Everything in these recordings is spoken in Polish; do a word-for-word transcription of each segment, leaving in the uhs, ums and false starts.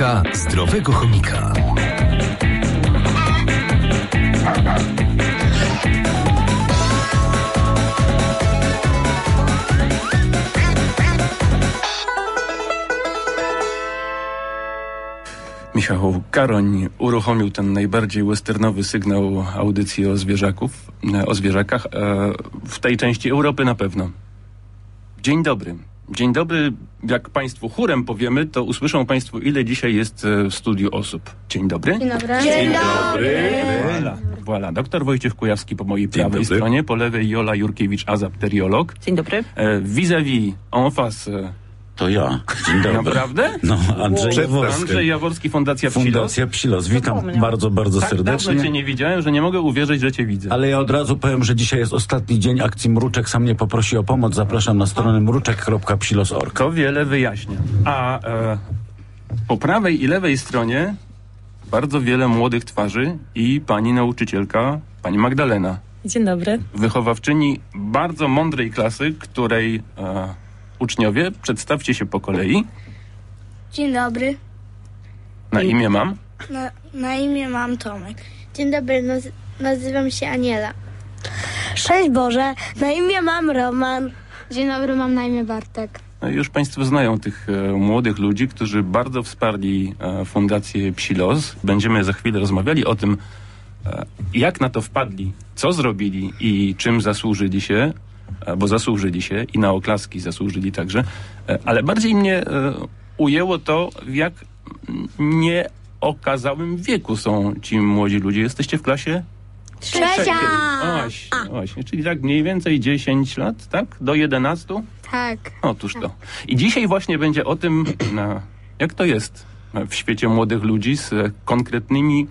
Dawka zdrowego chomika. Michał Karoń uruchomił ten najbardziej westernowy sygnał audycji o zwierzaków, o zwierzakach, w tej części Europy na pewno. Dzień dobry. Dzień dobry. Jak Państwu chórem powiemy, to usłyszą Państwo, ile dzisiaj jest w studiu osób. Dzień dobry. Dzień dobry. Dzień dobry. Voilà. Voilà. Doktor Wojciech Kujawski po mojej prawej dobry. stronie, po lewej Jola Jurkiewicz-Aza, pteriolog. Dzień dobry. Vis-a-vis, en face. To ja. Dzień dobry. Naprawdę? No, Andrzej Jaworski. Andrzej Jaworski, Fundacja Psilos. Fundacja Psilos. Witam bardzo, bardzo tak serdecznie. Dawno cię nie widziałem, że nie mogę uwierzyć, że cię widzę. Ale ja od razu powiem, że dzisiaj jest ostatni dzień akcji Mruczek. Sam mnie poprosi o pomoc. Zapraszam na stronę mruczek kropka psilos kropka org. To wiele wyjaśnia. A e, po prawej i lewej stronie bardzo wiele młodych twarzy i pani nauczycielka, pani Magdalena. Dzień dobry. Wychowawczyni bardzo mądrej klasy, której... E, uczniowie, przedstawcie się po kolei. Dzień dobry. Na imię mam? Na, na imię mam Tomek. Dzień dobry, naz- nazywam się Aniela. Szczęść Boże, na imię mam Roman. Dzień dobry, mam na imię Bartek. No już Państwo znają tych e, młodych ludzi, którzy bardzo wsparli e, Fundację Psilos. Będziemy za chwilę rozmawiali o tym, e, jak na to wpadli, co zrobili i czym zasłużyli się, bo zasłużyli się i na oklaski zasłużyli także, ale bardziej mnie ujęło to, w jak nieokazałym wieku są ci młodzi ludzie. Jesteście w klasie? Trzecia! Właśnie, właśnie, czyli tak mniej więcej dziesięć lat, tak? Do jedenastu? Tak. Otóż to. I dzisiaj właśnie będzie o tym, jak to jest w świecie młodych ludzi z konkretnymi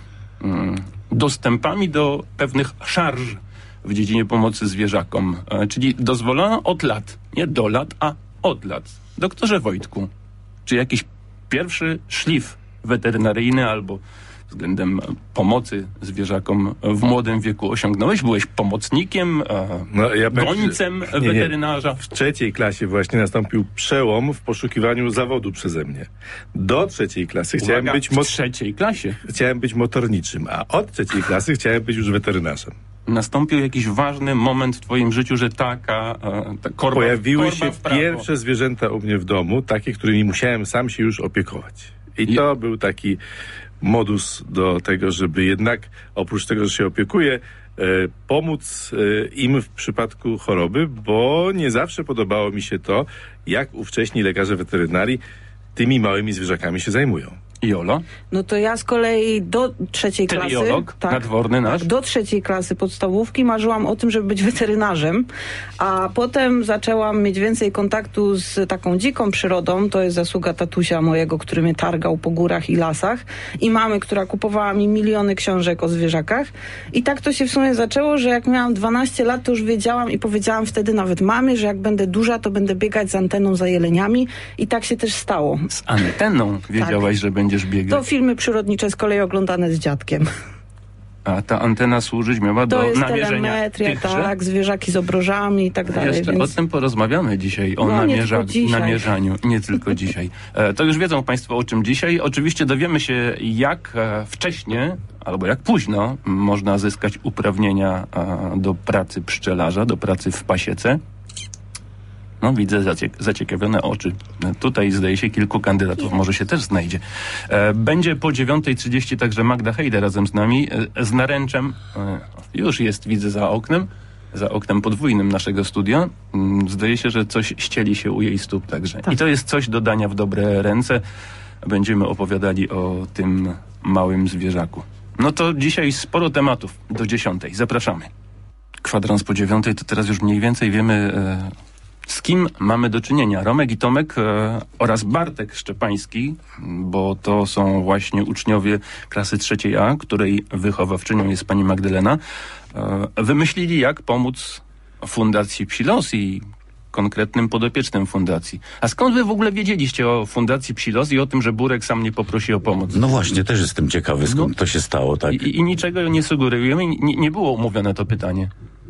dostępami do pewnych szarż w dziedzinie pomocy zwierzakom. E, czyli dozwolono od lat, nie do lat, a od lat. Doktorze Wojtku, czy jakiś pierwszy szlif weterynaryjny albo względem pomocy zwierzakom w młodym wieku osiągnąłeś? Byłeś pomocnikiem, e, no, ja gońcem nie, nie. weterynarza? W trzeciej klasie właśnie nastąpił przełom w poszukiwaniu zawodu przeze mnie. Do trzeciej klasy Uwaga, chciałem być... Mo- w trzeciej klasie? Chciałem być motorniczym, a od trzeciej klasy chciałem być już weterynarzem. Nastąpił jakiś ważny moment w twoim życiu, że taka e, ta korba, Pojawiły korba się w prawo. pierwsze zwierzęta u mnie w domu, takie, którymi musiałem sam się już opiekować. I, I to był taki modus do tego, żeby jednak oprócz tego, że się opiekuję, e, pomóc e, im w przypadku choroby, bo nie zawsze podobało mi się to, jak ówcześni lekarze weterynarii tymi małymi zwierzakami się zajmują. Jolo? No to ja z kolei do trzeciej klasy... Teriolog, tak, nadworny nasz? Tak, do trzeciej klasy podstawówki marzyłam o tym, żeby być weterynarzem, a potem zaczęłam mieć więcej kontaktu z taką dziką przyrodą. To jest zasługa tatusia mojego, który mnie targał po górach i lasach, i mamy, która kupowała mi miliony książek o zwierzakach. I tak to się w sumie zaczęło, że jak miałam dwanaście lat, to już wiedziałam i powiedziałam wtedy nawet mamie, że jak będę duża, to będę biegać z anteną za jeleniami, i tak się też stało. Z anteną wiedziałaś, tak, że będziesz biegać? To filmy przyrodnicze z kolei oglądane z dziadkiem. A ta antena służyć miała do to jest namierzenia telemetria, tychże? Tak, zwierzaki z obrożami i tak dalej. Jeszcze więc... o tym porozmawiamy dzisiaj, o no, namierza... nie namierzaniu. Nie tylko dzisiaj. E, to już wiedzą Państwo, o czym dzisiaj. Oczywiście dowiemy się, jak e, wcześnie albo jak późno można zyskać uprawnienia e, do pracy pszczelarza, do pracy w pasiece. No, widzę zacie- zaciekawione oczy. Tutaj zdaje się kilku kandydatów, może się też znajdzie. E, będzie po dziewiątej trzydzieści także Magda Hejda razem z nami, e, z naręczem. E, już jest, widzę, za oknem, za oknem podwójnym naszego studia. Mm, zdaje się, że coś ścieli się u jej stóp także. Tak. I to jest coś do dania w dobre ręce. Będziemy opowiadali o tym małym zwierzaku. No to dzisiaj sporo tematów do dziesiątej. Zapraszamy. Kwadrans po dziewiątej, to teraz już mniej więcej wiemy... E, z kim mamy do czynienia. Romek i Tomek e, oraz Bartek Szczepański, bo to są właśnie uczniowie klasy trzeciej A, której wychowawczynią jest pani Magdalena, e, wymyślili, jak pomóc Fundacji Psilos i konkretnym podopiecznym fundacji. A skąd wy w ogóle wiedzieliście o Fundacji Psilos i o tym, że Burek sam nie poprosi o pomoc? No właśnie, też jestem ciekawy, skąd no, to się stało, tak? I, i niczego nie sugerujemy, nie, nie było umówione to pytanie.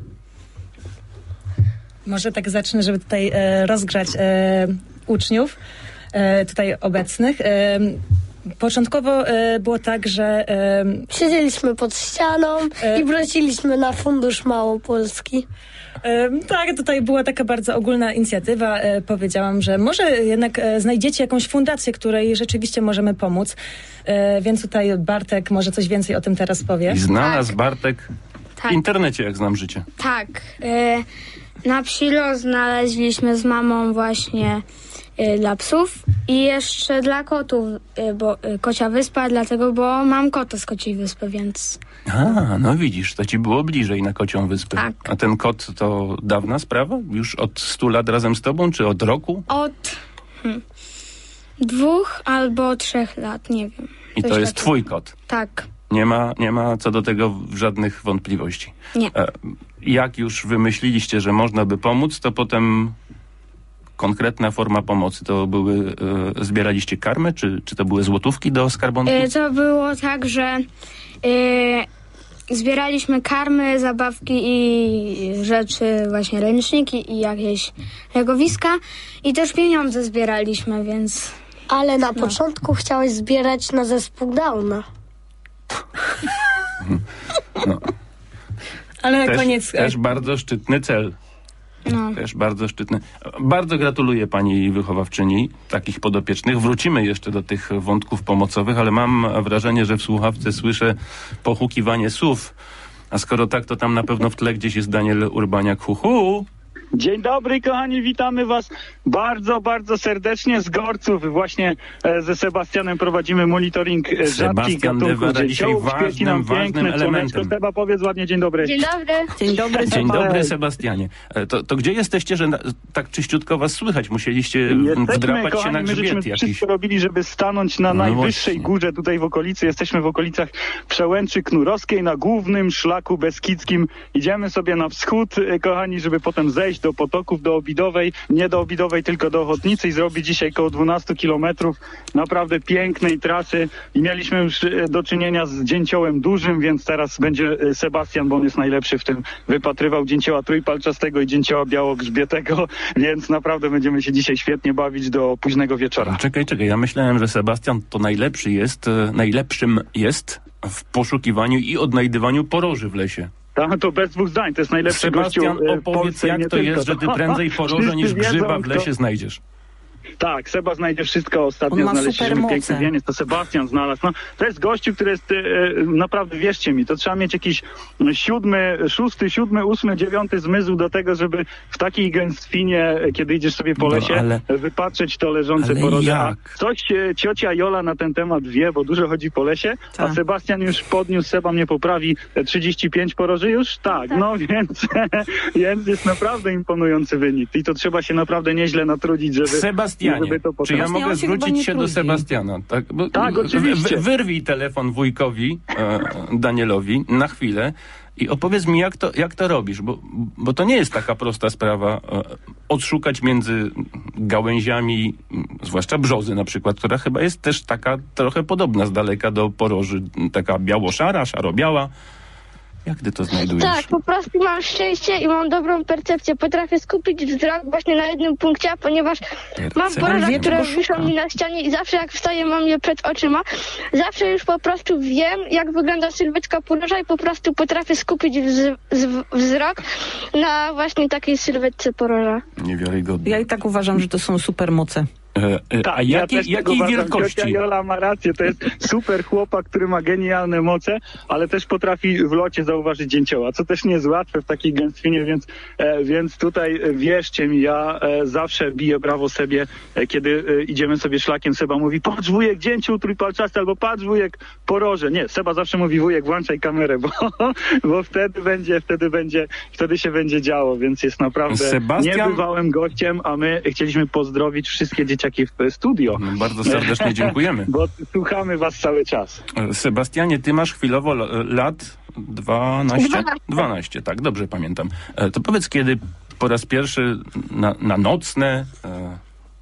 Może tak zacznę, żeby tutaj e, rozgrzać e, uczniów e, tutaj obecnych. E, Początkowo e, było tak, że e, Siedzieliśmy pod ścianą E. i prosiliśmy na Fundusz Małopolski. e, tak, tutaj była taka bardzo ogólna inicjatywa. E, powiedziałam, że może jednak e, znajdziecie jakąś fundację, której rzeczywiście możemy pomóc. E, więc tutaj Bartek może coś więcej o tym teraz powie. I znalazł Tak. Bartek w Tak. internecie, jak znam życie. Tak. E, na Psilo znaleźliśmy z mamą właśnie e, dla psów i jeszcze dla kotów, e, bo e, Kocia Wyspa, dlatego, bo mam kota z Kociej Wyspy, więc A, no widzisz, to ci było bliżej na Kocią Wyspę. Tak. A ten kot to dawna sprawa? Już od stu lat razem z tobą, czy od roku? od hmm, dwóch albo trzech lat, nie wiem. I Coś to jest takiego. twój kot. Tak. Nie ma, nie ma co do tego żadnych wątpliwości. Nie. E, jak już wymyśliliście, że można by pomóc, to potem konkretna forma pomocy. To były, e, zbieraliście karmę, czy, czy to były złotówki do skarbonki? E, to było tak, że e, zbieraliśmy karmy, zabawki i rzeczy, właśnie ręczniki i jakieś legowiska i też pieniądze zbieraliśmy, więc Ale na początku chciałeś zbierać na zespół Downa. No. Ale na Też, koniec... też bardzo szczytny cel. no. Też bardzo szczytny. Bardzo gratuluję pani wychowawczyni takich podopiecznych. Wrócimy jeszcze do tych wątków pomocowych, ale mam wrażenie, że w słuchawce słyszę pochukiwanie słów. A skoro tak, to tam na pewno w tle gdzieś jest Daniel Urbaniak. Hu, hu. Dzień dobry, kochani, witamy was bardzo, bardzo serdecznie z Gorców. Właśnie e, ze Sebastianem prowadzimy monitoring e, rzadkich Sebastian gatunków Dewera dzisiaj dzięciołów. Świeci nam ważnym, piękne ważnym słoneczko. elementem. Seba, powiedz ładnie dzień dobry. Dzień dobry. Dzień dobry, Dzień Seba. dobry, Sebastianie. E, To, to gdzie jesteście, że na, tak czyściutko was słychać? Musieliście Jesteśmy, wdrapać się kochani, na my żeśmy grzbiet jakiś. wszystko robili, żeby stanąć na No najwyższej właśnie. górze tutaj w okolicy. Jesteśmy w okolicach Przełęczy Knurowskiej, na głównym szlaku beskidzkim. Idziemy sobie na wschód, e, kochani, żeby potem zejść do potoków, do Obidowej. Nie do Obidowej, tylko do Ochotnicy i zrobić dzisiaj około dwanaście kilometrów naprawdę pięknej trasy. I mieliśmy już e, do czynienia z dzięciołem dużym, więc teraz będzie e, Sebastian, bo on jest najlepszy w tym, wypatrywał dzięcioła trójpalczastego i dzięcioła białogrzbietego, więc naprawdę będziemy się dzisiaj świetnie bawić do późnego wieczora. Czekaj, czekaj. Ja myślałem, że Sebastian to najlepszy jest, e, najlepszym jest w poszukiwaniu i odnajdywaniu poroży w lesie. Tak, to bez dwóch zdań, to jest najlepszy Sebastian, gościu e, w opowiedz, Polsce i jak nie to tylko. jest, że ty prędzej poroże niż Wszyscy grzyba wiedzą, w lesie kto- znajdziesz. Tak, Seba znajdzie wszystko. Ostatnio On ma znaleźliśmy supermoce. piękny wieniec, to Sebastian znalazł. No, to jest gościu, który jest, e, naprawdę wierzcie mi, to trzeba mieć jakiś siódmy, szósty, siódmy, ósmy, dziewiąty zmysł do tego, żeby w takiej gęstwinie, e, kiedy idziesz sobie po No, lesie, ale- e, wypatrzeć to leżące ale poroże. A jak? coś e, ciocia Jola na ten temat wie, bo dużo chodzi po lesie, a Tak. Sebastian już podniósł, Seba mnie poprawi, e, trzydzieści pięć poroży już? Tak, no więc, więc jest naprawdę imponujący wynik. I to trzeba się naprawdę nieźle natrudzić, żeby, Sebastianie, żeby to czy potem... ja Właśnie mogę on się chyba zwrócić nie się do trudzi. Sebastiana? Tak, Bo- Tak, oczywiście. wy- Wyrwij telefon wujkowi, e, Danielowi, na chwilę i opowiedz mi, jak to, jak to robisz, bo, bo to nie jest taka prosta sprawa e, odszukać między gałęziami, m, zwłaszcza brzozy na przykład, która chyba jest też taka trochę podobna z daleka do poroży, taka biało-szara, szaro-biała. Jak ty to znajdujesz? Tak, po prostu mam szczęście i mam dobrą percepcję. Potrafię skupić wzrok właśnie na jednym punkcie, ponieważ mam Percepcja. poroże, wie, które czego wiszą szuka. mi na ścianie i zawsze jak wstaję, mam je przed oczyma. Zawsze już po prostu wiem, jak wygląda sylwetka poroża i po prostu potrafię skupić wz- z- wzrok na właśnie takiej sylwetce poroża. Niewiarygodne. Ja i tak uważam, że to są supermoce. E, e, Tak, a ja jakiej, też tak jakiej uważam. wielkości? Ciocia Jola ma rację, to jest super chłopak, który ma genialne moce, ale też potrafi w locie zauważyć dzięcioła, co też nie jest łatwe w takiej gęstwinie, więc, e, więc tutaj e, wierzcie mi, ja e, zawsze biję brawo sobie, e, kiedy e, idziemy sobie szlakiem. Seba mówi, patrz wujek dzięcioł trójpalczasty, albo patrz wujek poroże. Nie, Seba zawsze mówi, wujek włączaj kamerę, bo, bo wtedy będzie, wtedy będzie, wtedy się będzie działo, więc jest naprawdę Sebastian- niebywałym gościem, a my chcieliśmy pozdrowić wszystkie dzieciaki w studio. No, bardzo serdecznie dziękujemy. Bo słuchamy was cały czas. E, Sebastianie, ty masz chwilowo l- lat dwanaście? Dwanaście. dwanaście, tak, dobrze pamiętam. E, To powiedz, kiedy po raz pierwszy na, na nocne e,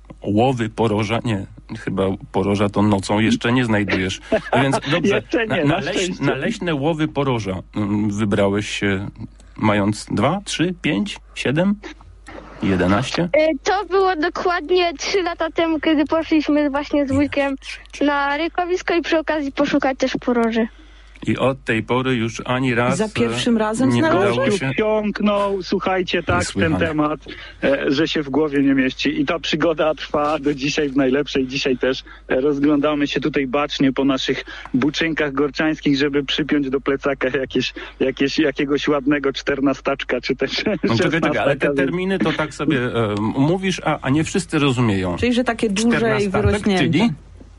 łowy poroża, nie, chyba poroża to nocą jeszcze nie znajdujesz. A więc dobrze, Jeszcze nie, na, na na, leś, szczęście. na leśne łowy poroża mm, wybrałeś się mając dwa, trzy, pięć, siedem? jedenaście? Y, To było dokładnie trzy lata temu, kiedy poszliśmy właśnie z wujkiem na rykowisko i przy okazji poszukać też poroży. I od tej pory już ani raz Za pierwszym razem nie znalazłeś? udało Gościu się. wsiąknął, słuchajcie, tak, w ten Niesłychane. temat, e, że się w głowie nie mieści. I ta przygoda trwa do dzisiaj w najlepszej. Dzisiaj też e, rozglądamy się tutaj bacznie po naszych buczynkach gorczańskich, żeby przypiąć do plecaka jakieś, jakieś, jakiegoś ładnego czternastaczka, czy też No czekaj, czekaj, ale te szesnastaka. terminy to tak sobie e, mówisz, a, a nie wszyscy rozumieją. Czyli, że takie duże i czternastatek, wyrośnięte. czyli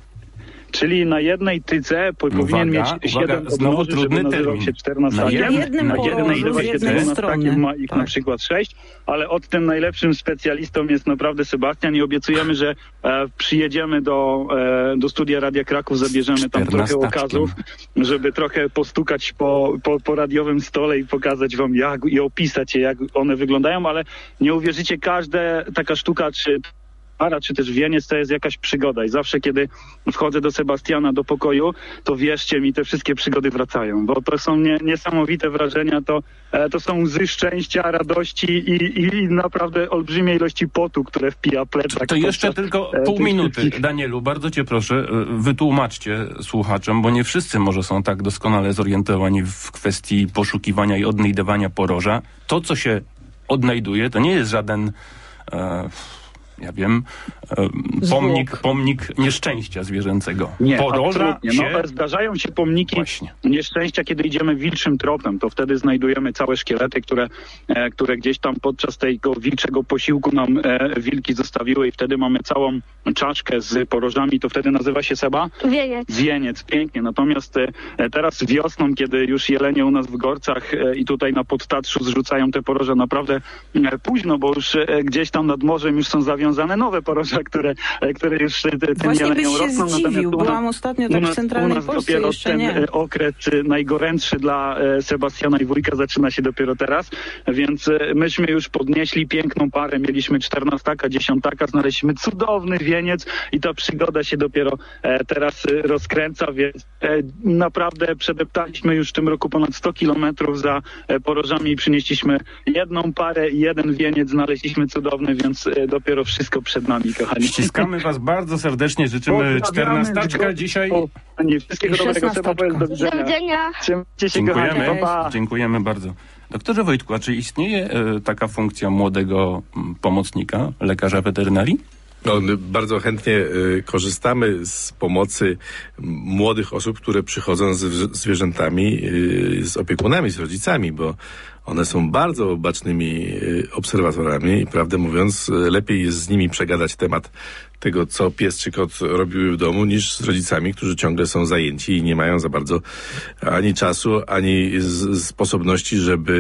Czyli na jednej tyce po, Uwaga, powinien mieć uwaga, siedem znowu odnóży, trudny żeby nazywał termin. się czternastakiem. Na jednym na porożu jednej z nazywa się jednej czternastakiem, strony. ma ich Tak. na przykład sześć, ale od tym najlepszym specjalistą jest naprawdę Sebastian i obiecujemy, że e, przyjedziemy do, e, do studia Radia Kraków, zabierzemy tam trochę czternastaczkiem. okazów, żeby trochę postukać po, po, po radiowym stole i pokazać wam jak i opisać je, jak one wyglądają, ale nie uwierzycie, każda taka sztuka, czy para, czy też wieniec, to jest jakaś przygoda i zawsze, kiedy wchodzę do Sebastiana do pokoju, to wierzcie mi, te wszystkie przygody wracają, bo to są nie, niesamowite wrażenia, to, e, to są łzy szczęścia, radości i, i, i naprawdę olbrzymie ilości potu, które wpija plecak. to jeszcze podczas, tylko e, pół tych minuty. wszystkich- Danielu, bardzo cię proszę, e, wytłumaczcie słuchaczom, bo nie wszyscy może są tak doskonale zorientowani w kwestii poszukiwania i odnajdywania poroża. To, co się odnajduje, to nie jest żaden e, ja wiem, e, pomnik, pomnik nieszczęścia zwierzęcego. Nie, Poroża absolutnie. się... No, zdarzają się pomniki Właśnie. nieszczęścia, kiedy idziemy wilczym tropem, to wtedy znajdujemy całe szkielety, które, e, które gdzieś tam podczas tego wilczego posiłku nam e, wilki zostawiły i wtedy mamy całą czaszkę z porożami, to wtedy nazywa się Seba? Wieniec. Wieniec, pięknie. Natomiast e, teraz wiosną, kiedy już jelenie u nas w Gorcach e, i tutaj na Podtatrzu zrzucają te poroże naprawdę e, późno, bo już e, gdzieś tam nad morzem już są zawiązane nowe poroża, które, e, które już e, tym Właśnie byś jeleniom się rosną. Natomiast zdziwił. u nas- Byłam ostatnio u tak nas, w centralnej u nas Polsce, dopiero jeszcze ten nie. e, okres e, najgorętszy dla e, Sebastiana i wujka zaczyna się dopiero teraz, więc e, myśmy już podnieśli piękną parę, mieliśmy czternastaka, dziesiątaka, znaleźliśmy cudowny wieniec i ta przygoda się dopiero e, teraz e, rozkręca, więc e, naprawdę przedeptaliśmy już w tym roku ponad sto kilometrów za e, porożami i przynieśliśmy jedną parę i jeden wieniec, znaleźliśmy cudowny, więc e, dopiero wszystko przed nami, kochani. Ściskamy was bardzo serdecznie, życzymy Pozdrawiamy czternastaczka z dzisiaj. O, Pani, wszystkiego I dobrego, Seba, powiedz do Do widzenia. widzenia. Trzymajcie się, kochani, Dziękujemy, pa, pa. dziękujemy bardzo. Doktorze Wojtku, a czy istnieje e, taka funkcja młodego m, pomocnika, lekarza weterynarii? No, bardzo chętnie y, korzystamy z pomocy m, młodych osób, które przychodzą z w- zwierzętami, y, z opiekunami, z rodzicami, bo one są bardzo bacznymi y, obserwatorami i prawdę mówiąc, y, lepiej jest z nimi przegadać temat tego, co pies czy kot robiły w domu, niż z rodzicami, którzy ciągle są zajęci i nie mają za bardzo ani czasu, ani z, sposobności, żeby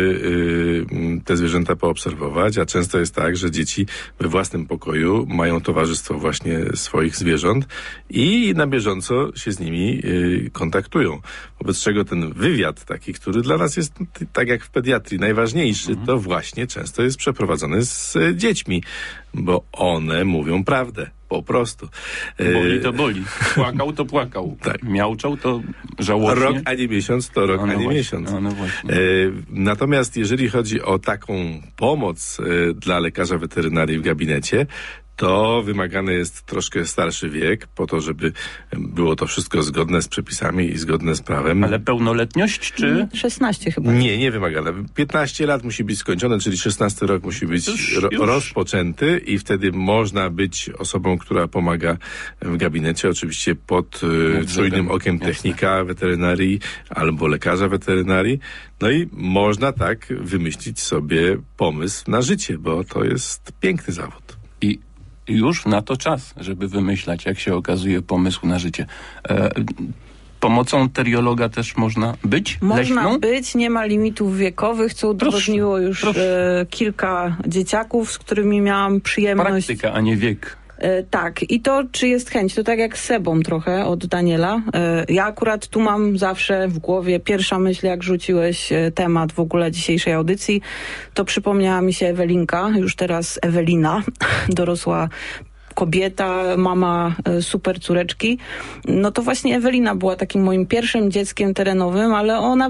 y, te zwierzęta poobserwować, a często jest tak, że dzieci we własnym pokoju mają towarzystwo właśnie swoich zwierząt i na bieżąco się z nimi y, kontaktują. Wobec czego ten wywiad taki, który dla nas jest t- tak jak w pediatrii najważniejszy, to właśnie często jest przeprowadzony z y, dziećmi, bo one mówią prawdę. Po prostu. Boli to boli. Płakał to płakał. Tak. Miauczał to żałośnie. Rok ani miesiąc to rok No, no ani właśnie, miesiąc. no, no właśnie. E, natomiast jeżeli chodzi o taką pomoc e, dla lekarza weterynarii w gabinecie, to wymagany jest troszkę starszy wiek, po to, żeby było to wszystko zgodne z przepisami i zgodne z prawem. Ale pełnoletność, czy... szesnaście chyba. Nie, nie wymagane. piętnaście lat musi być skończone, czyli szesnasty rok musi być Już- ro- już. rozpoczęty i wtedy można być osobą, która pomaga w gabinecie, oczywiście pod y, Nadzorem, czujnym okiem jasne. technika weterynarii albo lekarza weterynarii. No i można tak wymyślić sobie pomysł na życie, bo to jest piękny zawód. I już na to czas, żeby wymyślać, jak się okazuje, pomysł na życie. E, pomocą teriologa też można być? Można Leśną? być, nie ma limitów wiekowych, co udowodniło już proszę. e, kilka dzieciaków, z którymi miałam przyjemność. Praktyka, a nie wiek. E, tak, i to, czy jest chęć, to tak jak z Sebą trochę od Daniela. E, ja akurat tu mam zawsze w głowie pierwsza myśl, jak rzuciłeś e, temat w ogóle dzisiejszej audycji, to przypomniała mi się Ewelinka, już teraz Ewelina, dorosła kobieta, mama e, super córeczki. No to właśnie Ewelina była takim moim pierwszym dzieckiem terenowym, ale ona była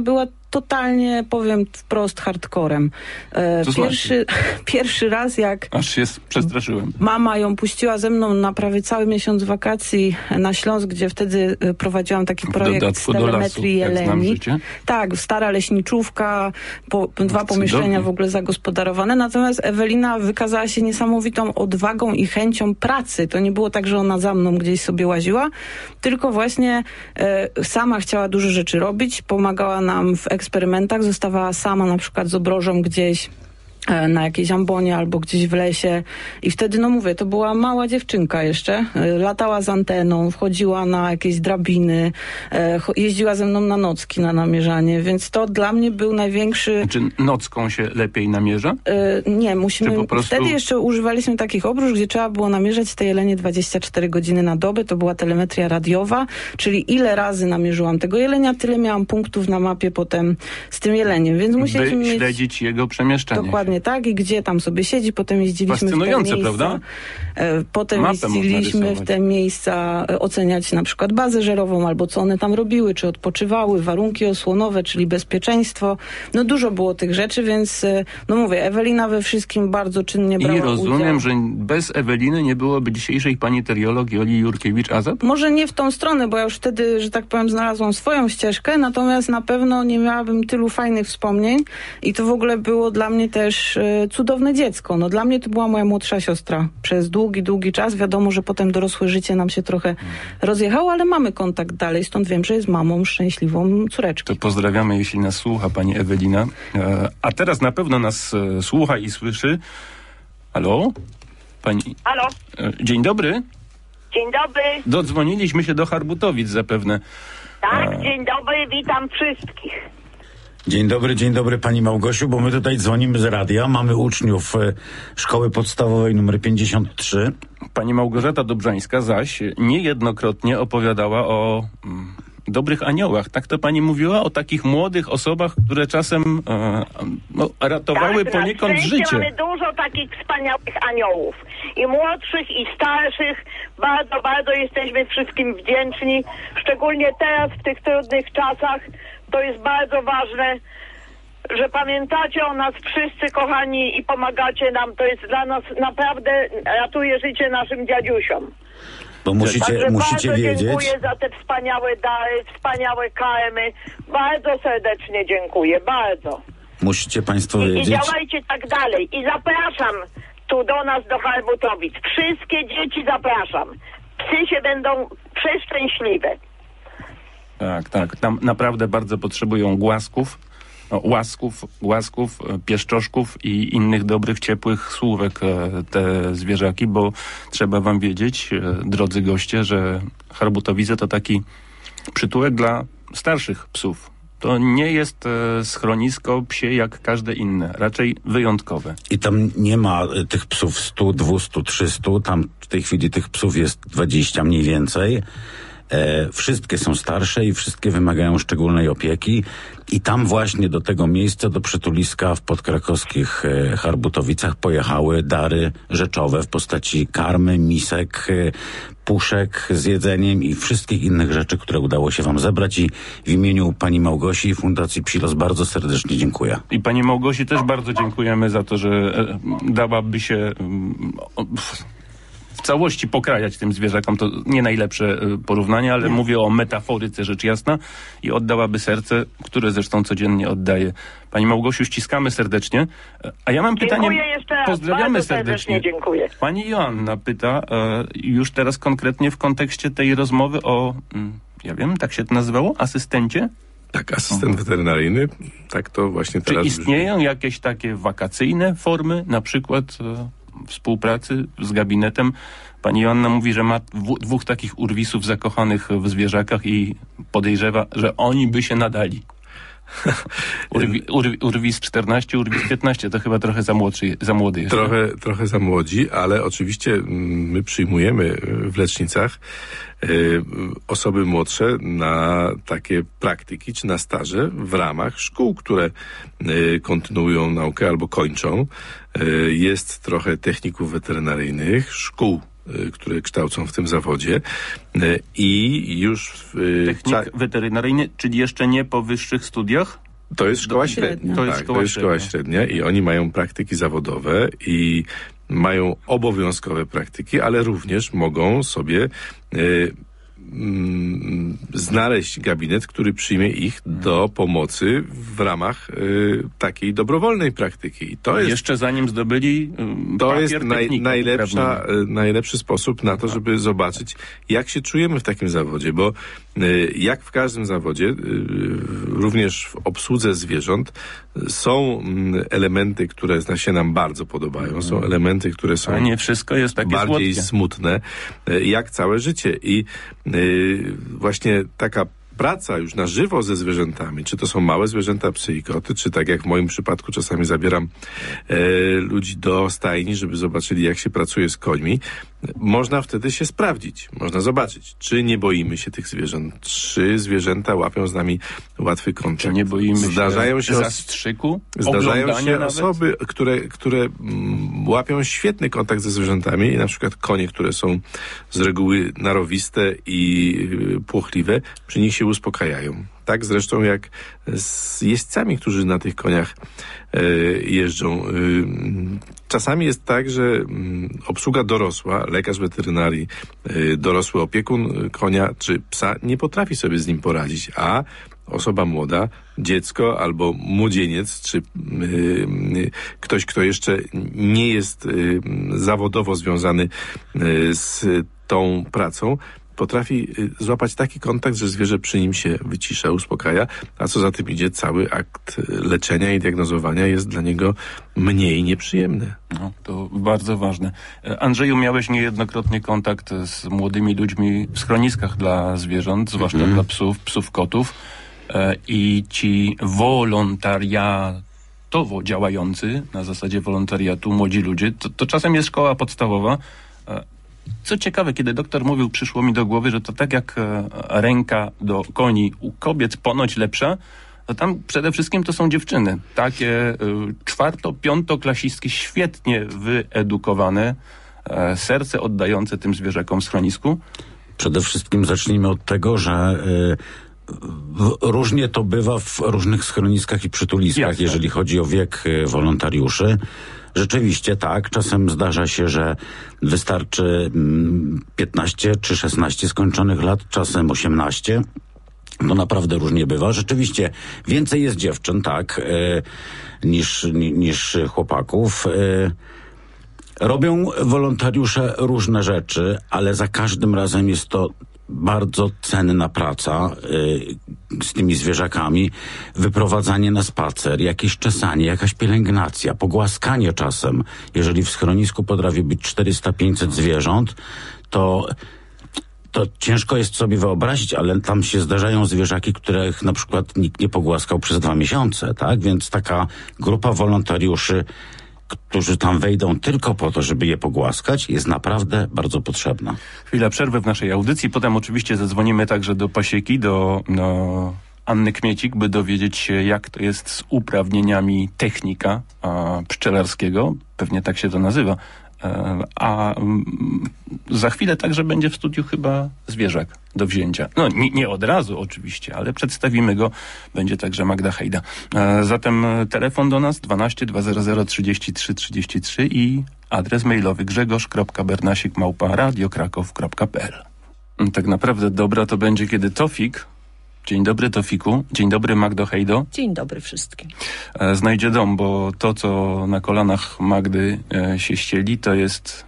totalnie, powiem wprost, hardcorem. E, Co pierwszy, pierwszy raz, jak Aż się przestraszyłem. mama ją puściła ze mną na prawie cały miesiąc wakacji na Śląsk, gdzie wtedy prowadziłam taki projekt z telemetrii jeleni. Tak, stara leśniczówka, po, dwa pomieszczenia w ogóle zagospodarowane. Natomiast Ewelina wykazała się niesamowitą odwagą i chęcią pracy. To nie było tak, że ona za mną gdzieś sobie łaziła, tylko właśnie e, sama chciała dużo rzeczy robić, pomagała nam w eksperymentach, zostawała sama na przykład z obrożą gdzieś na jakiejś ambonie albo gdzieś w lesie i wtedy, no mówię, to była mała dziewczynka jeszcze, latała z anteną, wchodziła na jakieś drabiny, jeździła ze mną na nocki na namierzanie, więc to dla mnie był największy... Czy nocką się lepiej namierza? Nie, musimy... po prostu... Wtedy jeszcze używaliśmy takich obróż, gdzie trzeba było namierzać te jelenie dwadzieścia cztery godziny na dobę, to była telemetria radiowa, czyli ile razy namierzyłam tego jelenia, tyle miałam punktów na mapie potem z tym jeleniem, więc musieliśmy By mieć... śledzić jego przemieszczanie. Dokładnie tak, i gdzie tam sobie siedzi, potem jeździliśmy w te miejsca. Prawda? Potem Mapę jeździliśmy w te miejsca oceniać na przykład bazę żerową, albo co one tam robiły, czy odpoczywały, warunki osłonowe, czyli bezpieczeństwo. No dużo było tych rzeczy, więc no mówię, Ewelina we wszystkim bardzo czynnie brała I rozumiem, udział. że bez Eweliny nie byłoby dzisiejszej pani teriolog Joli Jurkiewicz-Azap? Może nie w tą stronę, bo ja już wtedy, że tak powiem, znalazłam swoją ścieżkę, natomiast na pewno nie miałabym tylu fajnych wspomnień i to w ogóle było dla mnie też e, cudowne dziecko. No dla mnie to była moja młodsza siostra. Przez długi, długi czas. Wiadomo, że potem dorosłe życie nam się trochę hmm. rozjechało, ale mamy kontakt dalej, stąd wiem, że jest mamą szczęśliwą córeczki. To pozdrawiamy, jeśli nas słucha pani Ewelina. E, a teraz na pewno nas e, słucha i słyszy. Halo? Pani... Halo? E, dzień dobry. Dzień dobry. Dodzwoniliśmy się do Harbutowic zapewne. Tak, e... dzień dobry, witam wszystkich. Dzień dobry, dzień dobry pani Małgosiu, bo my tutaj dzwonimy z radia. Mamy uczniów e, szkoły podstawowej numer pięćdziesiąt trzy. Pani Małgorzata Dobrzańska zaś niejednokrotnie opowiadała o mm, dobrych aniołach. Tak to pani mówiła? O takich młodych osobach, które czasem e, no, ratowały tak, poniekąd na życie. Mamy dużo takich wspaniałych aniołów. I młodszych, i starszych. Bardzo, bardzo jesteśmy wszystkim wdzięczni. Szczególnie teraz, w tych trudnych czasach. To jest bardzo ważne, że pamiętacie o nas wszyscy, kochani, i pomagacie nam. To jest dla nas naprawdę, ratuje życie naszym dziadziusiom. Bo musicie, Także musicie bardzo wiedzieć... dziękuję za te wspaniałe dary, wspaniałe K M-y. Bardzo serdecznie dziękuję, bardzo. Musicie państwo I, wiedzieć... I działajcie tak dalej. I zapraszam tu do nas, do Harbutowic. Wszystkie dzieci zapraszam. Psy się będą przeszczęśliwe. Tak, tak. Tam naprawdę bardzo potrzebują głasków, no, łasków, głasków, pieszczoszków i innych dobrych, ciepłych słówek te zwierzaki, bo trzeba wam wiedzieć, drodzy goście, że Harbutowice to taki przytułek dla starszych psów. To nie jest schronisko psie jak każde inne, raczej wyjątkowe. I tam nie ma tych psów sto, dwieście, trzysta, tam w tej chwili tych psów jest dwadzieścia mniej więcej. E, wszystkie są starsze i wszystkie wymagają szczególnej opieki i tam właśnie do tego miejsca, do przytuliska w podkrakowskich e, Harbutowicach pojechały dary rzeczowe w postaci karmy, misek, e, puszek z jedzeniem i wszystkich innych rzeczy, które udało się wam zebrać i w imieniu pani Małgosi i Fundacji Psilos bardzo serdecznie dziękuję. I pani Małgosi też bardzo dziękujemy za to, że e, dałaby się e, o, w całości pokrajać tym zwierzakom. To nie najlepsze porównanie, ale nie. Mówię o metaforyce, rzecz jasna, i oddałaby serce, które zresztą codziennie oddaje. Pani Małgosiu, ściskamy serdecznie. A ja mam dziękuję pytanie. Jeszcze raz. Pozdrawiamy bardzo serdecznie. Dziękuję. Pani Joanna pyta e, już teraz konkretnie w kontekście tej rozmowy o, mm, ja wiem, tak się to nazywało? Asystencie? Tak, asystent mhm. weterynaryjny. Tak to właśnie teraz... Czy istnieją brzmi. jakieś takie wakacyjne formy, na przykład e, współpracy z gabinetem? Pani Joanna mówi, że ma dwu, dwóch takich urwisów zakochanych w zwierzakach i podejrzewa, że oni by się nadali. Urwi, urwi, urwis czternaście, urwis piętnaście, to chyba trochę za, młodszy, za młody jest. Trochę, trochę za młodzi, ale oczywiście my przyjmujemy w lecznicach y, osoby młodsze na takie praktyki czy na staże w ramach szkół, które y, kontynuują naukę albo kończą. Y, jest trochę techników weterynaryjnych, szkół, które kształcą w tym zawodzie i już... Technik weterynaryjny, czyli jeszcze nie po wyższych studiach? To jest szkoła Średnia. średnia. To jest tak, szkoła to jest szkoła średnia. średnia i oni mają praktyki zawodowe i mają obowiązkowe praktyki, ale również mogą sobie y, mm, znaleźć gabinet, który przyjmie ich do pomocy w ramach y, takiej dobrowolnej praktyki. I to jest Jeszcze zanim zdobyli y, To papier jest naj, technika najlepsza, uprawnienia. y, najlepszy sposób na to, żeby zobaczyć, jak się czujemy w takim zawodzie, bo y, jak w każdym zawodzie, y, również w obsłudze zwierząt, y, są y, elementy, które zna się nam bardzo podobają, są elementy, które są Ale nie wszystko jest takie bardziej słodkie. smutne, y, jak całe życie. I y, właśnie taka praca już na żywo ze zwierzętami, czy to są małe zwierzęta, psy i koty, czy tak jak w moim przypadku czasami zabieram e, ludzi do stajni, żeby zobaczyli, jak się pracuje z końmi, można wtedy się sprawdzić. Można zobaczyć, czy nie boimy się tych zwierząt, czy zwierzęta łapią z nami łatwy kontakt. Czy nie boimy Zdarzają się się zastrzyku? Zdarzają Oglądania się nawet? osoby, które, które mm, łapią świetny kontakt ze zwierzętami i na przykład konie, które są z reguły narowiste i y, płochliwe, przy nich się uspokajają. Tak zresztą jak z jeźdźcami, którzy na tych koniach y, jeżdżą. Y, czasami jest tak, że y, obsługa dorosła, lekarz weterynarii, y, dorosły opiekun konia czy psa nie potrafi sobie z nim poradzić, a osoba młoda, dziecko albo młodzieniec, czy y, y, ktoś, kto jeszcze nie jest y, zawodowo związany y, z tą pracą, potrafi y, złapać taki kontakt, że zwierzę przy nim się wycisza, uspokaja, a co za tym idzie, cały akt leczenia i diagnozowania jest dla niego mniej nieprzyjemny. No, to bardzo ważne. Andrzeju, miałeś niejednokrotnie kontakt z młodymi ludźmi w schroniskach dla zwierząt, zwłaszcza Mhm. dla psów, psów kotów. I ci wolontariatowo działający, na zasadzie wolontariatu, młodzi ludzie, to, to czasem jest szkoła podstawowa. Co ciekawe, kiedy doktor mówił, przyszło mi do głowy, że to tak jak ręka do koni u kobiet ponoć lepsza, to tam przede wszystkim to są dziewczyny. Takie czwarto, piątoklasistki, świetnie wyedukowane, serce oddające tym zwierzakom w schronisku. Przede wszystkim zacznijmy od tego, że y, w, różnie to bywa w różnych schroniskach i przytuliskach, Jasne. jeżeli chodzi o wiek y, wolontariuszy. Rzeczywiście tak, czasem zdarza się, że wystarczy mm, piętnaście czy szesnaście skończonych lat, czasem osiemnaście. To naprawdę różnie bywa. Rzeczywiście więcej jest dziewczyn, tak, y, niż, ni, niż chłopaków. Y, Robią wolontariusze różne rzeczy, ale za każdym razem jest to bardzo cenna praca y, z tymi zwierzakami. Wyprowadzanie na spacer, jakieś czesanie, jakaś pielęgnacja, pogłaskanie czasem. Jeżeli w schronisku potrafi być czterysta pięćset zwierząt, to to ciężko jest sobie wyobrazić, ale tam się zdarzają zwierzaki, których na przykład nikt nie pogłaskał przez dwa miesiące, tak? Więc taka grupa wolontariuszy, którzy tam wejdą tylko po to, żeby je pogłaskać, jest naprawdę bardzo potrzebna. Chwila przerwy w naszej audycji, potem oczywiście zadzwonimy także do Pasieki, do no, Anny Kmiecik, by dowiedzieć się, jak to jest z uprawnieniami technika a, pszczelarskiego, pewnie tak się to nazywa, e, a m, za chwilę także będzie w studiu chyba zwierzak do wzięcia. No nie, nie od razu oczywiście, ale przedstawimy go, będzie także Magda Hejda. E, zatem telefon do nas dwanaście dwa zero zero trzydzieści trzy trzydzieści trzy i adres mailowy grzegorz kropka bernasik małpa radiokraków kropka p l. Tak naprawdę dobra to będzie, kiedy Tofik, dzień dobry Tofiku, dzień dobry Magdo Hejdo, Dzień dobry wszystkim. e, znajdzie dom, bo to, co na kolanach Magdy e, się ścieli, to jest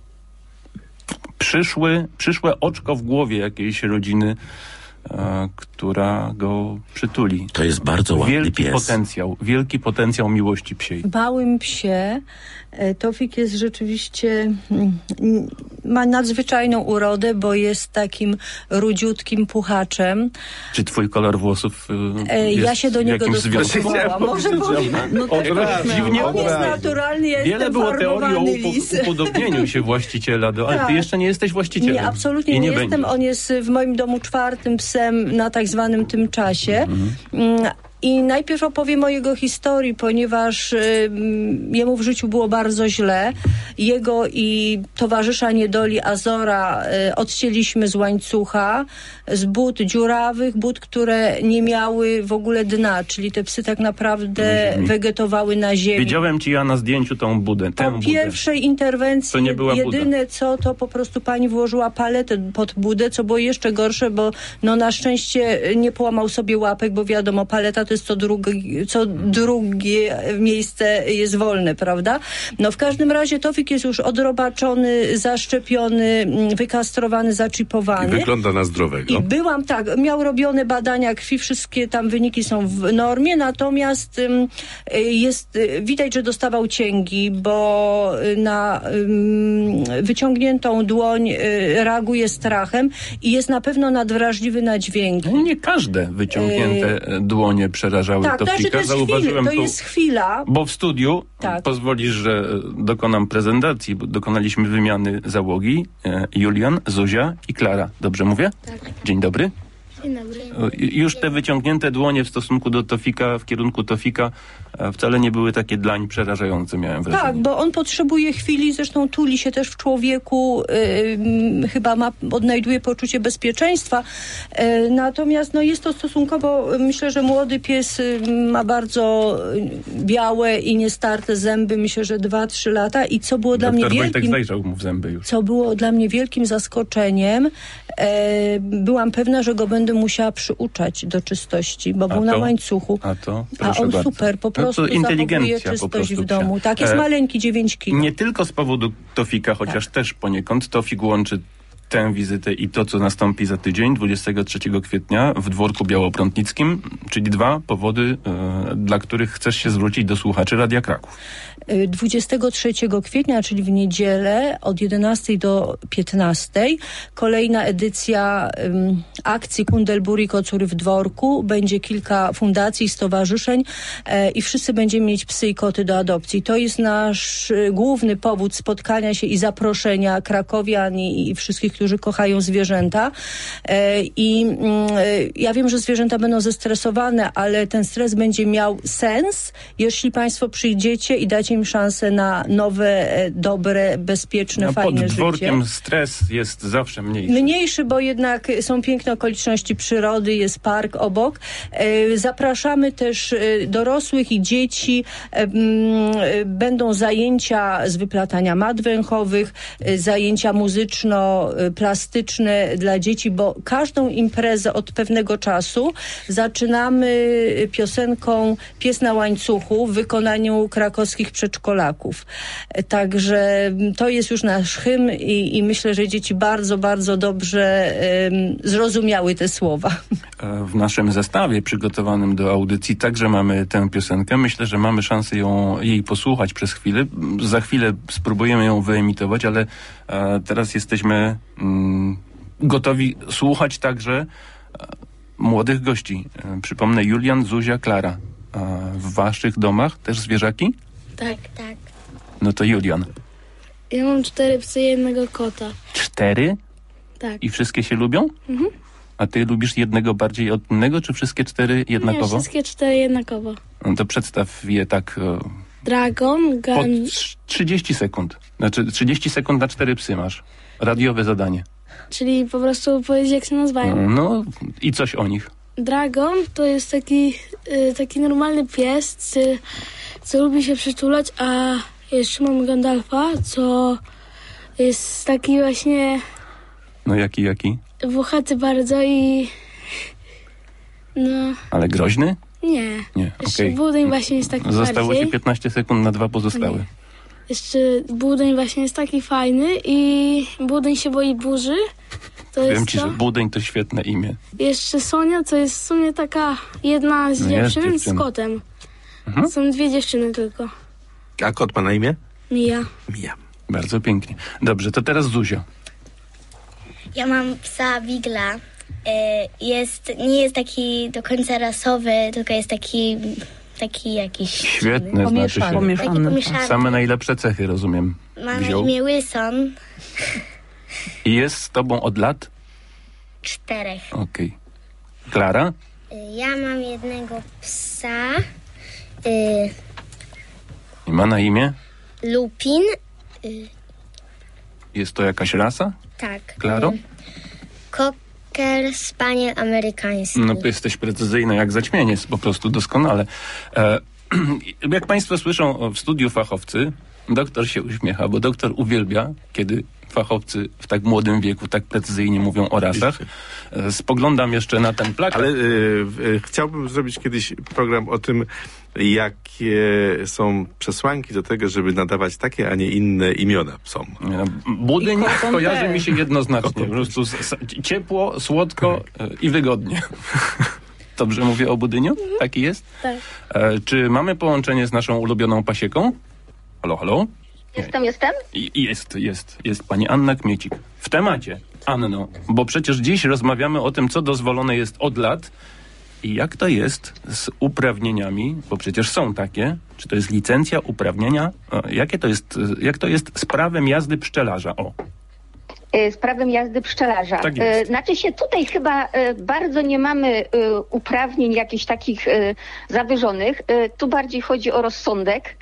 przyszły, przyszłe oczko w głowie jakiejś rodziny, e, która go przytuli. To jest bardzo ładny Wielki pies. potencjał, wielki potencjał miłości psiej. Bałym psie. E, Tofik jest rzeczywiście, mm, mm, ma nadzwyczajną urodę, bo jest takim rudziutkim puchaczem. Czy twój kolor włosów e, E, jest ja się do w niego jakimś związku? dostosowałam. Może powiem. No Od tak, razu, dziwnie on jest od razu. naturalny, ja Wiele jestem było teorii o farbowany upo- lis. upodobnieniu się właściciela, do, ale ty Tak. jeszcze nie jesteś właścicielem. Nie, absolutnie I nie, nie jestem. będziesz. On jest w moim domu czwartym psem na tak zwanym tym czasie. Mm, I najpierw opowiem o jego historii, ponieważ y, jemu w życiu było bardzo źle. Jego i towarzysza niedoli Azora y, odcięliśmy z łańcucha, z bud dziurawych, bud, które nie miały w ogóle dna, czyli te psy tak naprawdę wegetowały na ziemi. Widziałem ci ja na zdjęciu tą budę. Po budę. pierwszej interwencji to nie była jedyne buda. co, to po prostu pani włożyła paletę pod budę, co było jeszcze gorsze, bo no na szczęście nie połamał sobie łapek, bo wiadomo, paleta to jest co, drugi, co drugie miejsce jest wolne, prawda? No w każdym razie Tofik jest już odrobaczony, zaszczepiony, wykastrowany, zaczipowany. I wygląda na zdrowego. I byłam, tak, miał robione badania krwi, wszystkie tam wyniki są w normie, natomiast ym, jest, widać, że dostawał cięgi, bo na ym, wyciągniętą dłoń y, reaguje strachem i jest na pewno nadwrażliwy na dźwięki. No nie każde wyciągnięte y, dłonie przerażały tak, Tofika. to, to jest Zauważyłem chwil, to jest chwila. Bo w studiu, tak. pozwolisz, że dokonam prezentacji, bo dokonaliśmy wymiany załogi. E, Julian, Zuzia i Klara. Dobrze mówię? Tak. Dzień dobry. Dzień dobry. Już te wyciągnięte dłonie w stosunku do Tofika, w kierunku Tofika, wcale nie były takie dlań przerażające, miałem wrażenie. Tak, bo on potrzebuje chwili, zresztą tuli się też w człowieku, yy, chyba ma, odnajduje poczucie bezpieczeństwa. Yy, natomiast no, jest to stosunkowo, myślę, że młody pies yy, ma bardzo białe i niestarte zęby, myślę, że dwa trzy lata i co było Doktor dla mnie Wojtek wielkim... zajrzał mu w zęby już. Co było dla mnie wielkim zaskoczeniem, e, byłam pewna, że go będę musiała przyuczać do czystości, bo A był to? na łańcuchu. A to? A on bardzo. super, po No prostu to zachowuje inteligencja czystość po prostu w domu. psia. Tak, jest E, maleńki, dziewięć kilo. Nie tylko z powodu Tofika, chociaż Tak. też poniekąd. Tofik łączy tę wizytę i to, co nastąpi za tydzień, dwudziestego trzeciego kwietnia w Dworku Białoprątnickim, czyli dwa powody, e, dla których chcesz się zwrócić do słuchaczy Radia Kraków. dwudziestego trzeciego kwietnia, czyli w niedzielę od jedenastej do piętnastej kolejna edycja um, akcji Kundelburi Kocury w Dworku. Będzie kilka fundacji, stowarzyszeń e, i wszyscy będziemy mieć psy i koty do adopcji. To jest nasz e, główny powód spotkania się i zaproszenia krakowian i, i wszystkich, którzy kochają zwierzęta. E, I mm, ja wiem, że zwierzęta będą zestresowane, ale ten stres będzie miał sens, jeśli państwo przyjdziecie i dacie im szansę na nowe, dobre, bezpieczne, no, fajne pod dworkiem życie. stres jest zawsze mniejszy. Mniejszy, bo jednak są piękne okoliczności przyrody, jest park obok. Zapraszamy też dorosłych i dzieci. Będą zajęcia z wyplatania mat węchowych, zajęcia muzyczno-plastyczne dla dzieci, bo każdą imprezę od pewnego czasu zaczynamy piosenką Pies na łańcuchu w wykonaniu krakowskich przedszkolaków. Także to jest już nasz hymn i, i myślę, że dzieci bardzo, bardzo dobrze um, zrozumiały te słowa. W naszym zestawie przygotowanym do audycji także mamy tę piosenkę. Myślę, że mamy szansę ją, jej posłuchać przez chwilę. Za chwilę spróbujemy ją wyemitować, ale e, teraz jesteśmy mm, gotowi słuchać także e, młodych gości. E, przypomnę, Julian, Zuzia, Klara. E, w waszych domach też zwierzaki? Tak, tak. No to Julian. Ja mam cztery psy i jednego kota. Cztery? Tak. I wszystkie się lubią? Mhm. A ty lubisz jednego bardziej od innego, czy wszystkie cztery jednakowo? Nie, wszystkie cztery jednakowo. No to przedstaw je tak e, Dragon, po Gun... trzydzieści sekund. Znaczy trzydzieści sekund na cztery psy masz. Radiowe zadanie. Czyli po prostu powiedzieć, jak się nazywają. No i coś o nich. Dragon to jest taki, y, taki normalny pies, co, co lubi się przytulać, a jeszcze mamy Gandalfa, co jest taki właśnie No jaki, jaki? włochaty bardzo i no... Ale groźny? Nie. Nie, Jeszcze okej. budyń właśnie jest taki Zostało bardziej. ci piętnaście sekund na dwa pozostałe. Nie. Jeszcze budyń właśnie jest taki fajny i budyń się boi burzy. To Wiem jest ci, to. że Budyń to świetne imię. Jeszcze Sonia, co jest w sumie taka jedna z No jest dziewczyn z dziewczyna. kotem. Mhm. Są dwie dziewczyny tylko. A kot ma na imię? Mija. Mija. Bardzo pięknie. Dobrze, to teraz Zuzia. Ja mam psa Wigla. Jest, nie jest taki do końca rasowy, tylko jest taki, taki jakiś... Świetne, znaczy się. Taki pomieszany. Same najlepsze cechy, rozumiem. Ma na Wziął. imię Wilson. I jest z tobą od lat? Czterech. Okej. Klara? Ja mam jednego psa. Y, I ma na imię? Lupin. Y, Jest to jakaś rasa? tak. Klaro? Y, Cocker Spaniel amerykański. No to jesteś precyzyjna jak zaćmienie, jest po prostu doskonale. E, jak państwo słyszą w studiu fachowcy, doktor się uśmiecha, bo doktor uwielbia, kiedy fachowcy w tak młodym wieku tak precyzyjnie mówią o rasach. E, spoglądam jeszcze na ten plakat. Ale y, y, chciałbym zrobić kiedyś program o tym, jakie są przesłanki do tego, żeby nadawać takie, a nie inne imiona psom. Budyń kojarzy mi się jednoznacznie. Po prostu s- s- ciepło, słodko e, i wygodnie. Dobrze mówię o Budyniu? Taki jest? Tak. E, czy mamy połączenie z naszą ulubioną pasieką? Halo, halo? Jestem, jestem? I- Jest, jest, jest pani Anna Kmiecik. W temacie, Anno, bo przecież dziś rozmawiamy o tym, co dozwolone jest od lat i jak to jest z uprawnieniami, bo przecież są takie, czy to jest licencja, uprawnienia, e, jakie to jest, e, jak to jest z prawem jazdy pszczelarza, o. Y, Z prawem jazdy pszczelarza. Tak jest. Y, Znaczy się tutaj chyba y, bardzo nie mamy y, uprawnień jakichś takich y, zawyżonych. Y, Tu bardziej chodzi o rozsądek.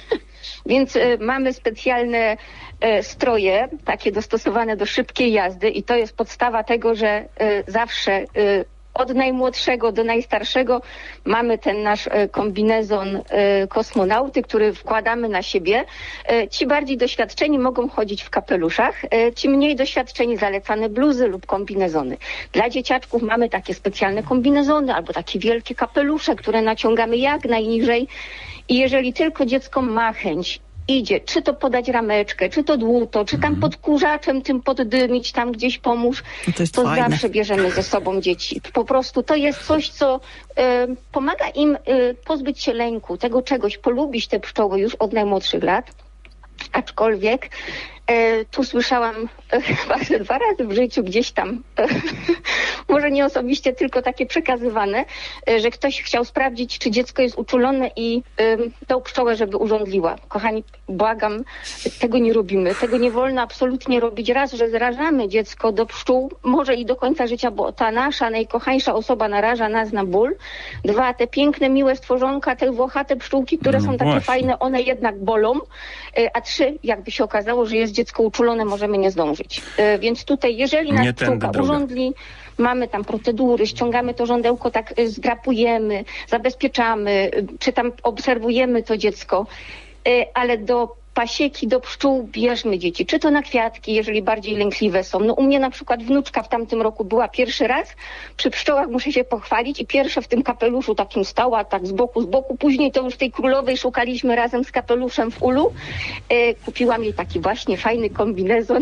Więc y, mamy specjalne y, stroje, takie dostosowane do szybkiej jazdy i to jest podstawa tego, że y, zawsze y, od najmłodszego do najstarszego mamy ten nasz e, kombinezon e, kosmonauty, który wkładamy na siebie. E, Ci bardziej doświadczeni mogą chodzić w kapeluszach, e, ci mniej doświadczeni zalecane bluzy lub kombinezony. Dla dzieciaczków mamy takie specjalne kombinezony albo takie wielkie kapelusze, które naciągamy jak najniżej. I jeżeli tylko dziecko ma chęć, idzie, czy to podać rameczkę, czy to dłuto, czy tam pod kurzaczem tym poddymić, tam gdzieś pomóż, to jest to fajne. zawsze bierzemy ze sobą dzieci. Po prostu to jest coś, co e, pomaga im e, pozbyć się lęku, tego czegoś, polubić te pszczoły już od najmłodszych lat. Aczkolwiek e, tu słyszałam e, chyba że dwa razy w życiu gdzieś tam, e, może nie osobiście, tylko takie przekazywane, e, że ktoś chciał sprawdzić, czy dziecko jest uczulone i e, tą pszczołę, żeby urządliła. Kochani, błagam, tego nie robimy. Tego nie wolno absolutnie robić. Raz, że zrażamy dziecko do pszczół, może i do końca życia, bo ta nasza najkochańsza osoba naraża nas na ból. Dwa, te piękne, miłe stworzonka, te włochate pszczółki, które No są takie właśnie. fajne, one jednak bolą. E, A trzy, jakby się okazało, że jest dziecko uczulone, możemy nie zdążyć. E, Więc tutaj, jeżeli nas Nie tędy pszczółka droga. urządli, mamy tam procedury, ściągamy to żądełko, tak e, zdrapujemy, zabezpieczamy, e, czy tam obserwujemy to dziecko, E, ale do pasieki, do pszczół bierzmy dzieci, czy to na kwiatki, jeżeli bardziej lękliwe są. No u mnie na przykład wnuczka w tamtym roku była pierwszy raz, przy pszczołach muszę się pochwalić i pierwsze w tym kapeluszu takim stała, tak z boku, z boku. Później to już tej królowej szukaliśmy razem z kapeluszem w ulu. E, kupiłam jej taki właśnie fajny kombinezon.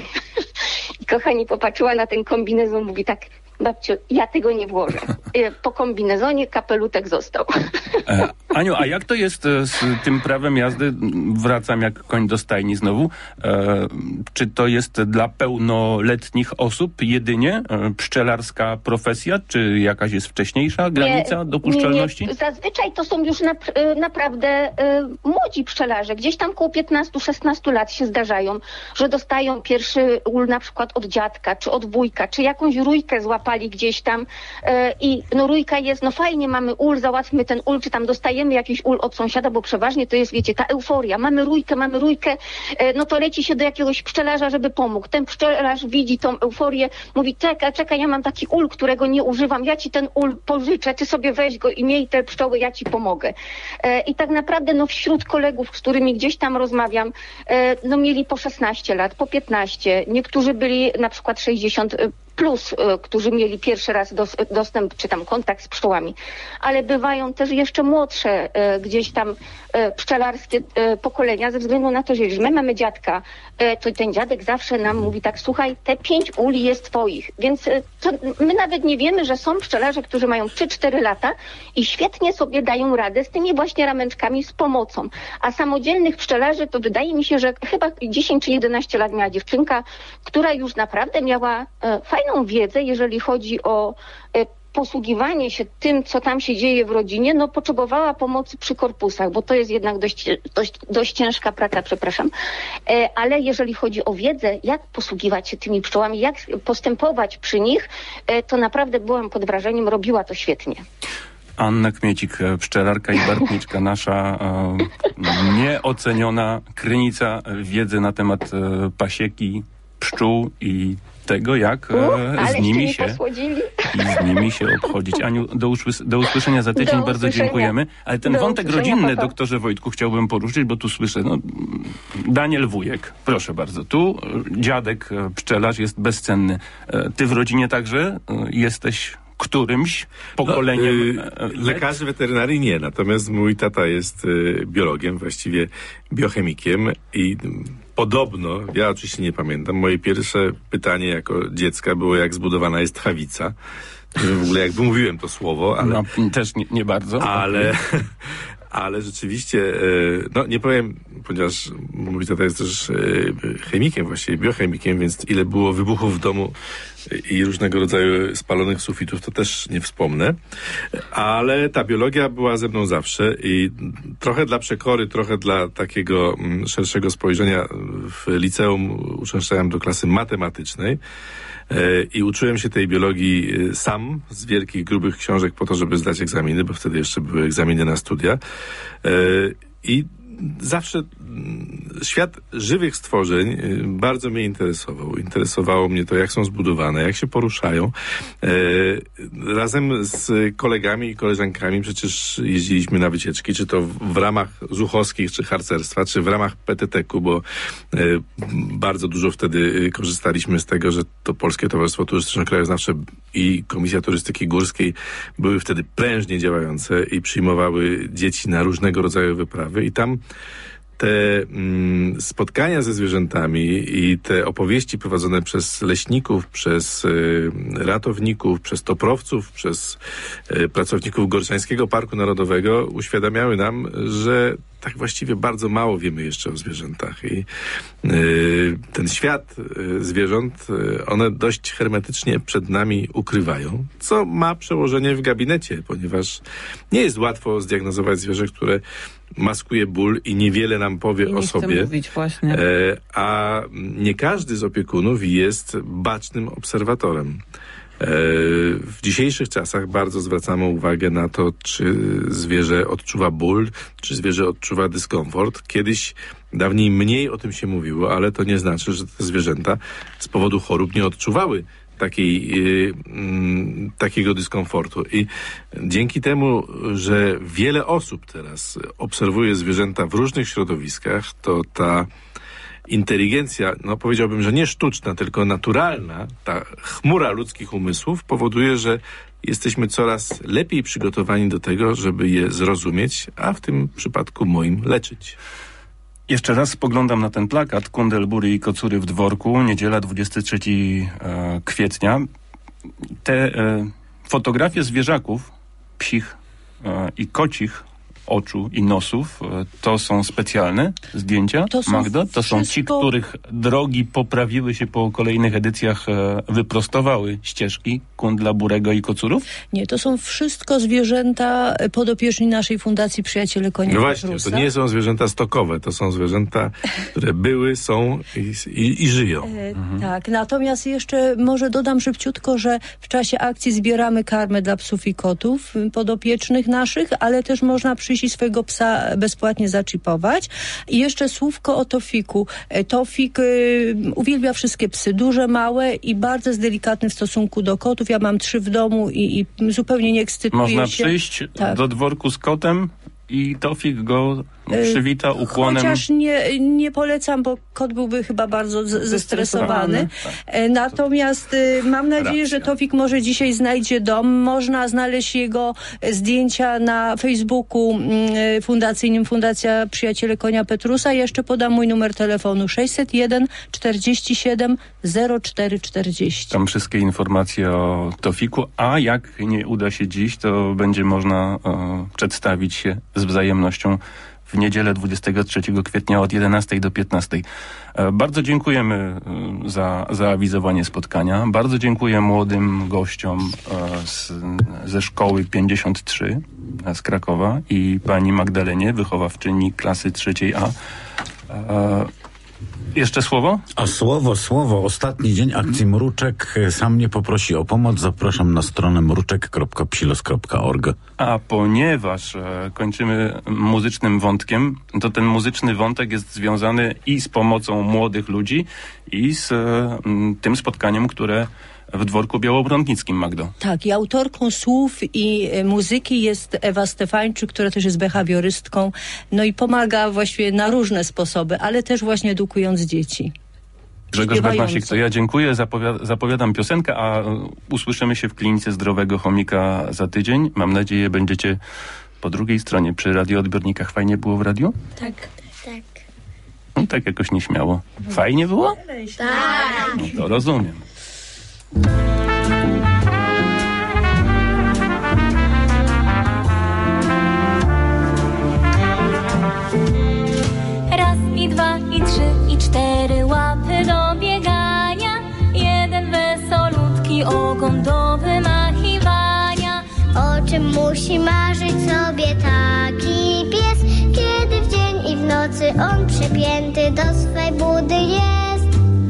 I kochani, popatrzyła na ten kombinezon, mówi tak: babciu, ja tego nie włożę. E, po kombinezonie kapelutek został. E, Aniu, a jak to jest e, z tym prawem jazdy? Wracam jak koń do stajni znowu. E, czy to jest dla pełnoletnich osób jedynie e, pszczelarska profesja, czy jakaś jest wcześniejsza granica dopuszczalności? Nie, nie. Zazwyczaj to są już nap- y, naprawdę y, młodzi pszczelarze. Gdzieś tam koło piętnastu szesnastu lat się zdarzają, że dostają pierwszy ul na przykład od dziadka, czy od wujka, czy jakąś rójkę złapali gdzieś tam y, i no rójka jest, no fajnie, mamy ul, załatwmy ten ul, czy tam dostajemy jakiś ul od sąsiada, bo przeważnie to jest, wiecie, ta euforia. Mamy rójkę, mamy rójkę, y, no to leci się do jakiegoś pszczelarza, żeby pomógł. Ten pszczelarz widzi tą euforię, mówi: czekaj, czekaj, ja mam taki ul, którego nie używam, ja ci ten ul pożyczę, ty sobie weź go i miej te pszczoły, ja ci pomogę. E, I tak naprawdę no wśród kolegów, z którymi gdzieś tam rozmawiam, e, no mieli po szesnaście lat, po piętnaście, niektórzy byli na przykład sześćdziesiąt plus, e, którzy mieli pierwszy raz dos, dostęp czy tam kontakt z pszczołami, ale bywają też jeszcze młodsze e, gdzieś tam e, pszczelarskie e, pokolenia, ze względu na to, że jeżeli my mamy dziadka, e, to ten dziadek zawsze nam mówi tak: słuchaj, te pięć uli jest twoich, więc e, to my nawet nie wiemy, że są pszczelarze, którzy mają trzy cztery lata i świetnie sobie dają radę z tymi właśnie rameczkami, z pomocą. A samodzielnych pszczelarzy to wydaje mi się, że chyba dziesięć czy jedenaście lat miała dziewczynka, która już naprawdę miała e, fajną wiedzę, jeżeli chodzi o e, posługiwanie się tym, co tam się dzieje w rodzinie, no potrzebowała pomocy przy korpusach, bo to jest jednak dość, dość, dość ciężka praca, przepraszam. E, ale jeżeli chodzi o wiedzę, jak posługiwać się tymi pszczołami, jak postępować przy nich, e, to naprawdę byłam pod wrażeniem, robiła to świetnie. Anna Kmiecik, pszczelarka i bartniczka, nasza e, nieoceniona krynica wiedzy na temat e, pasieki, pszczół i tego, jak e, z nimi się i z nimi się obchodzić. Aniu, do, usłys- do usłyszenia za tydzień, do bardzo usłyszenia. Dziękujemy. Ale ten do wątek rodzinny, papa. Doktorze Wojtku, chciałbym poruszyć, bo tu słyszę, no, Daniel Wujek, proszę bardzo, tu dziadek pszczelarz jest bezcenny. E, ty w rodzinie także e, jesteś którymś pokoleniem... No, yy, lekarzy weterynarii nie, natomiast mój tata jest yy, biologiem, właściwie biochemikiem i podobno, ja oczywiście nie pamiętam, moje pierwsze pytanie jako dziecka było, jak zbudowana jest tchawica. W ogóle jak wymówiłem to słowo, ale... No, też nie, nie bardzo. Ale... Ale rzeczywiście, no nie powiem, ponieważ mój tata jest też chemikiem, właściwie biochemikiem, więc ile było wybuchów w domu i różnego rodzaju spalonych sufitów, to też nie wspomnę. Ale ta biologia była ze mną zawsze i trochę dla przekory, trochę dla takiego szerszego spojrzenia w liceum uczęszczałem do klasy matematycznej. I uczyłem się tej biologii sam z wielkich, grubych książek po to, żeby zdać egzaminy, bo wtedy jeszcze były egzaminy na studia. I zawsze świat żywych stworzeń bardzo mnie interesował. Interesowało mnie to, jak są zbudowane, jak się poruszają. Razem z kolegami i koleżankami przecież jeździliśmy na wycieczki, czy to w ramach zuchowskich, czy harcerstwa, czy w ramach P T T K u, bo bardzo dużo wtedy korzystaliśmy z tego, że to Polskie Towarzystwo Turystyczno-Krajoznawcze i Komisja Turystyki Górskiej były wtedy prężnie działające i przyjmowały dzieci na różnego rodzaju wyprawy i tam te mm, spotkania ze zwierzętami i te opowieści prowadzone przez leśników, przez y, ratowników, przez toprowców, przez y, pracowników Gorszańskiego Parku Narodowego uświadamiały nam, że tak właściwie bardzo mało wiemy jeszcze o zwierzętach i y, ten świat y, zwierząt, y, one dość hermetycznie przed nami ukrywają, co ma przełożenie w gabinecie, ponieważ nie jest łatwo zdiagnozować zwierzę, które maskuje ból i niewiele nam powie I nie o chcę sobie, mówić, właśnie. E, a nie każdy z opiekunów jest bacznym obserwatorem. W dzisiejszych czasach bardzo zwracamy uwagę na to, czy zwierzę odczuwa ból, czy zwierzę odczuwa dyskomfort. Kiedyś, dawniej mniej o tym się mówiło, ale to nie znaczy, że te zwierzęta z powodu chorób nie odczuwały takiej, yy, yy, takiego dyskomfortu. I dzięki temu, że wiele osób teraz obserwuje zwierzęta w różnych środowiskach, to ta inteligencja, no powiedziałbym, że nie sztuczna, tylko naturalna, ta chmura ludzkich umysłów powoduje, że jesteśmy coraz lepiej przygotowani do tego, żeby je zrozumieć, a w tym przypadku moim leczyć. Jeszcze raz spoglądam na ten plakat Kundelbury i kocury w dworku, niedziela dwudziestego trzeciego kwietnia. Te e, fotografie zwierzaków, psich e, i kocich oczu i nosów, to są specjalne zdjęcia, to są Magda? To wszystko... są ci, których drogi poprawiły się po kolejnych edycjach, wyprostowały ścieżki Kundla, Burego i kocurów? Nie, to są wszystko zwierzęta podopieczni naszej Fundacji Przyjaciele Konia No właśnie, Petrusa. to nie są zwierzęta stokowe, to są zwierzęta, które były, są i, i, i żyją. E, mhm. Tak, natomiast jeszcze może dodam szybciutko, że w czasie akcji zbieramy karmę dla psów i kotów podopiecznych naszych, ale też można przyjść i swojego psa bezpłatnie zaczipować. I jeszcze słówko o Tofiku. Tofik y, uwielbia wszystkie psy, duże, małe i bardzo jest delikatny w stosunku do kotów. Ja mam trzy w domu i, i zupełnie nie ekscytuje Można się. przyjść tak. do dworku z kotem i Tofik go przywita ukłonem. Chociaż nie, nie polecam, bo kot byłby chyba bardzo z, zestresowany. Tak. Natomiast y, mam nadzieję, Racja. że Tofik może dzisiaj znajdzie dom. Można znaleźć jego zdjęcia na Facebooku y, fundacyjnym Fundacja Przyjaciele Konia Petrusa. Jeszcze podam mój numer telefonu sześćset jeden czterdzieści siedem zero cztery czterdzieści. Tam wszystkie informacje o Tofiku, a jak nie uda się dziś, to będzie można e, przedstawić się z wzajemnością w niedzielę dwudziestego trzeciego kwietnia od jedenastej do piętnastej. Bardzo dziękujemy za zaawizowanie spotkania. Bardzo dziękuję młodym gościom z, ze szkoły pięćdziesiąt trzy z Krakowa i pani Magdalenie, wychowawczyni klasy trzeciej A. Jeszcze słowo? A słowo, słowo. Ostatni dzień akcji Mruczek. Sam mnie poprosi o pomoc. Zapraszam na stronę mruczek kropka psilos kropka org. A ponieważ e, kończymy muzycznym wątkiem, to ten muzyczny wątek jest związany i z pomocą młodych ludzi, i z e, tym spotkaniem, które w Dworku Białobrądnickim, Magdo. Tak, i autorką słów i e, muzyki jest Ewa Stefańczyk, która też jest behawiorystką, no i pomaga właściwie na różne sposoby, ale też właśnie edukując dzieci. Grzegorz Bednasik, to ja dziękuję, zapowiad- zapowiadam piosenkę, a usłyszymy się w Klinice Zdrowego Chomika za tydzień. Mam nadzieję, będziecie po drugiej stronie przy radioodbiornikach. Fajnie było w radiu? Tak. Tak. No, tak jakoś nieśmiało. Fajnie było? Tak. No to rozumiem. Raz i dwa i trzy i cztery łapy do biegania, jeden wesolutki ogon do wymachiwania. O czym musi marzyć sobie taki pies, kiedy w dzień i w nocy on przypięty do swej budy jest?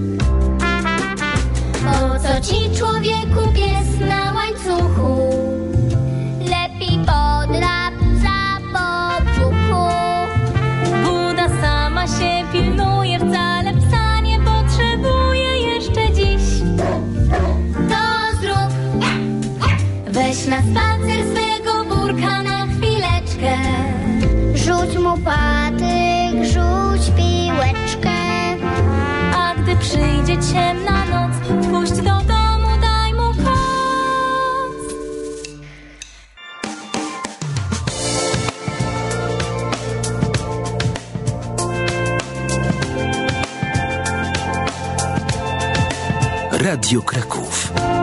Po co ci, człowieku, pies na łańcuchu? Lepiej podrap za po brzuchu. Buda sama się pilnuje, wcale psa nie potrzebuje jeszcze dziś. To zrób, Weź na spacer swego burka na chwileczkę. rzuć mu patyk, rzuć piłeczkę. A gdy przyjdzie ciemna noc, wpuść do domu, daj mu koc. Radio Kraków.